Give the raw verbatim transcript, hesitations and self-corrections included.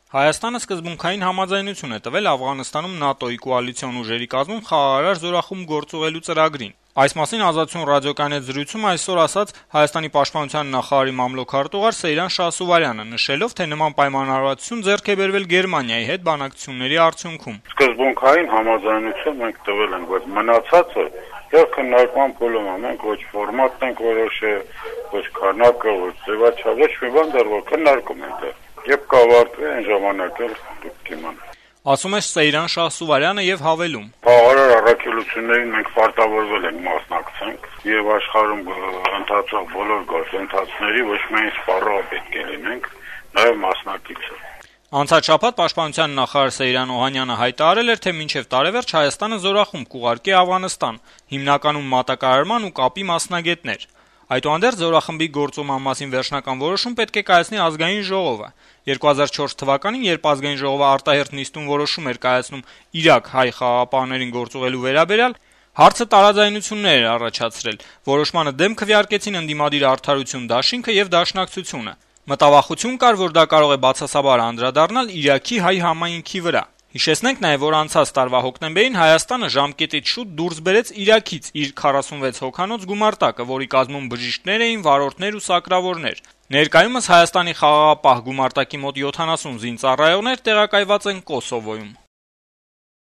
Հայաստանը սկզբունքային համաձայնություն է տվել Աֆղանստանում ՆԱՏՕ-ի կոալիցիոն ուժերի կազմում խաղաղարար զորախումբ գործուղելու ծրագրին։ Այս մասին Ազատություն ռադիոկայանի հետ զրույցում այսօր ասաց Հայաստանի պաշտպանության նախարարի մամլոք-արտուղար Սեյրան Շահսուվարյանը, նշելով, թե նման պայմանավորվածություն ձեռք է բերվել Գերմանիայի հետ բանակցությունների արդյունքում։ Սկզբունքային համաձայնություն մենք տվել ենք, բայց մնացածը եւ քննարկման փուլում է, մենք ոչ ֆորմատն ենք որոշել, ոչ քանակը, ոչ ձևաչափը, ոչ մի բան դեռ որ քննարկում ենք դեռ։ Եվ կավարտվի այն ժամանակ էլ դուք կիմանաք։ Ասում է Սեյրան Շահսուվարյանը եւ հավելում. Խաղաղարար առաքելություններին մենք պարտավորվել ենք մասնակցենք եւ աշխարհում ընթացող բոլոր գործընթացների ոչ միայն սպառողը պետք է լինենք, նաեւ մասնակիցը։ Անցած շաբաթ պաշտպանության նախարար Սեյրան Օհանյանը հայտարարել էր, թե մինչև տարեվերջ Հայաստանը զորախումբ կուղարկի Աֆղանստան, հիմնականում մատակարարման ու կապի մասնագետներ։ Այդուհանդերձ զորախմբի գործուղման մասին վերջնական որոշում պետք է կայացնի ազգային ժողովը։ երկու հազար չորս թվականին, երբ ազգային ժողովը արտահերթ նիստում որոշում էր կայացնում Իրաք հայ խաղաղապահներին գործուղելու վերաբերյալ, հարցը տարաձայնություններ էր առաջացրել։ Որոշմանը դեմ քվեարկեցին ընդդիմադիր Արդարություն դաշինքը եւ Դաշնակցությունը։ Մտավախություն կար, որ դա կարող է բացասաբար անդրադառնալ Իրաքի հայ համայնքի վրա։ Հիշեցնենք նաև, որ անցած տարվա հոկտեմբերին Հայաստանը ժամկետից շուտ դուրս բերեց Իրաքից իր քառասունվեց հոգանոց գումարտակը, որի կազմում բժիշկներ էին, վարորդներ ու սակրավորներ։ Ներկայումս Հայաստանի խաղաղապահ գումարտակի մոտ յոթանասուն զինծառայողներ տեղակայված են Կոսովոյում։